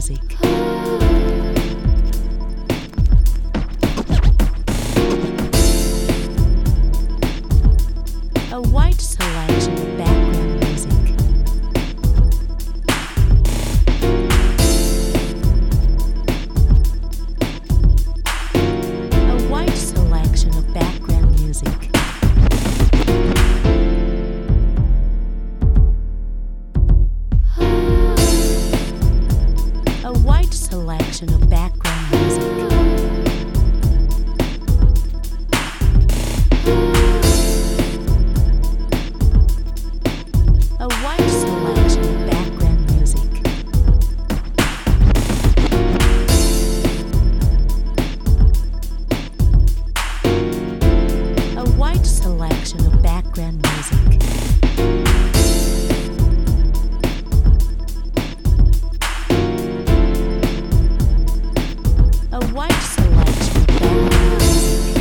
music. A wide selection of background music. A wide selection of background music. A wide selection of background music. A wide selection of background music. A wide selection of background music. A wide selection of background music.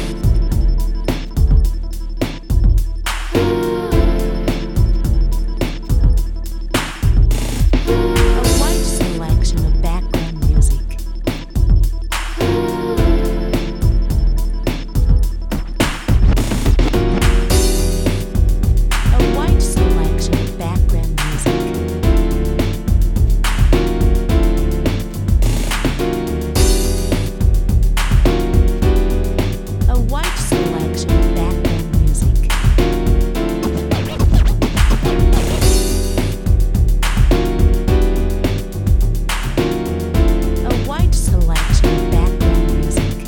A wide selection of background music. A wide selection of background music. A wide selection of background music. A wide selection of background music.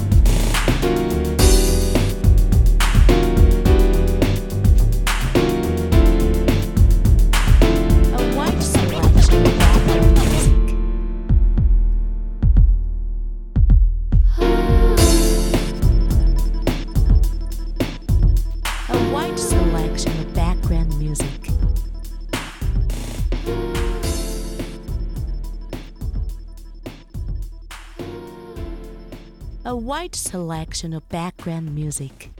A wide selection of background music. A wide selection of background music. A wide selection of background music.